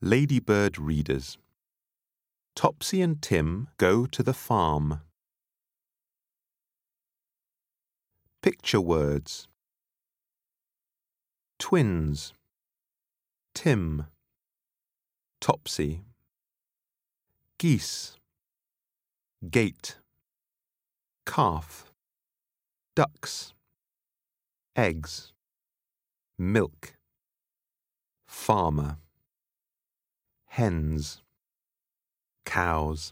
Ladybird readers. Topsy and Tim go to the farm. Picture words. Twins. Tim. Topsy. Geese. Gate. Calf. Ducks. Eggs. Milk. Farmer. Hens. Cows.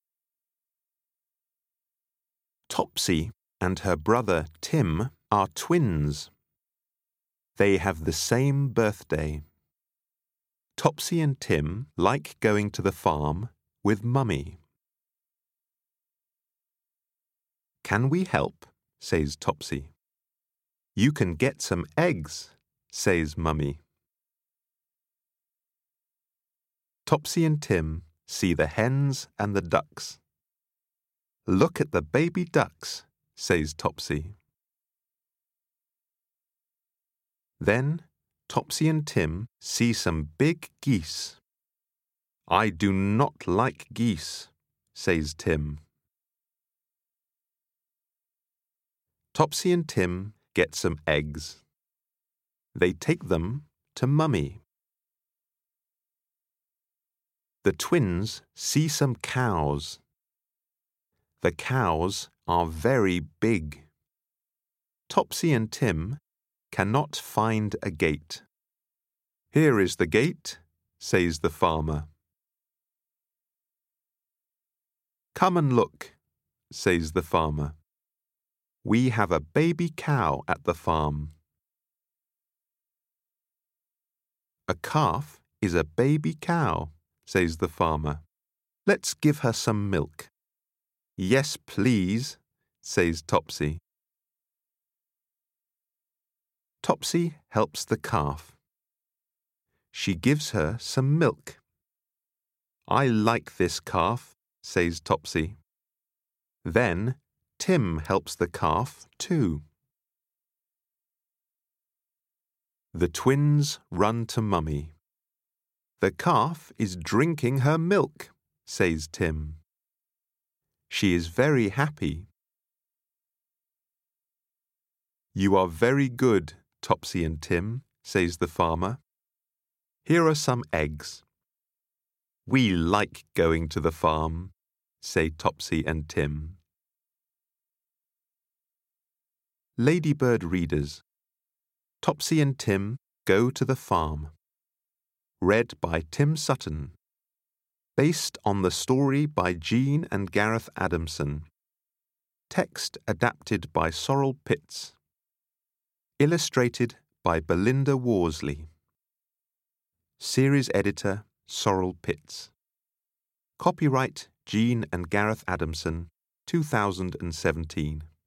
Topsy and her brother Tim are twins. They have the same birthday. Topsy and Tim like going to the farm with Mummy. "Can we help?" says Topsy. "You can get some eggs," says Mummy. Topsy and Tim see the hens and the ducks. "Look at the baby ducks," says Topsy. Then Topsy and Tim see some big geese. "I do not like geese," says Tim. Topsy and Tim get some eggs. They take them to Mummy. The twins see some cows. The cows are very big. Topsy and Tim cannot find a gate. "Here is the gate," says the farmer. "Come and look," says the farmer. "We have a baby cow at the farm." "A calf is a baby cow," says the farmer. "Let's give her some milk." "Yes, please," says Topsy. Topsy helps the calf. She gives her some milk. "I like this calf," says Topsy. Then Tim helps the calf too. The twins run to Mummy. "The calf is drinking her milk," says Tim. She is very happy. "You are very good, Topsy and Tim," says the farmer. "Here are some eggs." "We like going to the farm," say Topsy and Tim. Ladybird readers. Topsy and Tim go to the farm. Read by Tim Sutton. Based on the story by Jean and Gareth Adamson. Text adapted by Sorrel Pitts. Illustrated by Belinda Worsley. Series editor Sorrel Pitts. Copyright Jean and Gareth Adamson, 2017.